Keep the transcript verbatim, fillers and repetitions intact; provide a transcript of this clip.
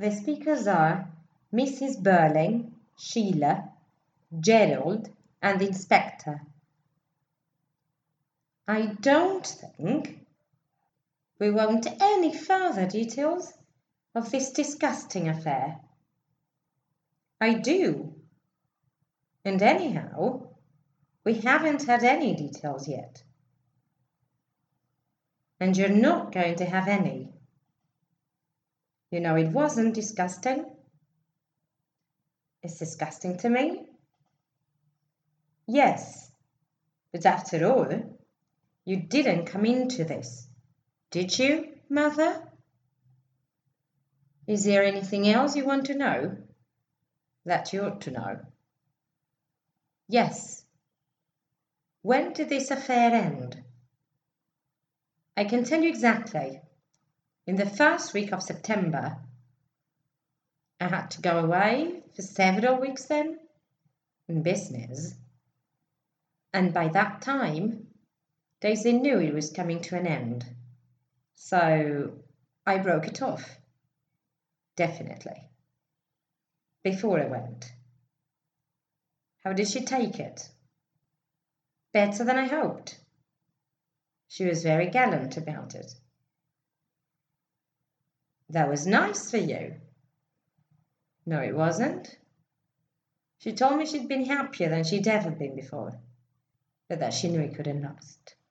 The speakers are Missus Burling, Sheila, Gerald, and the inspector. I don't think we want any further details of this disgusting affair. I do. And anyhow, we haven't had any details yet. And you're not going to have any. You know, it wasn't disgusting. It's disgusting to me. Yes, but after all, you didn't come into this, did you, Mother? Is there anything else you want to know? That you ought to know. Yes. When did this affair end? I can tell you exactly. In the first week of September. I had to go away for several weeks then, in business. And by that time, Daisy knew it was coming to an end. So I broke it off. Definitely. Before I went. How did she take it? Better than I hoped. She was very gallant about it. That was nice for you. No, it wasn't. She told me she'd been happier than she'd ever been before, but that she knew it couldn't last.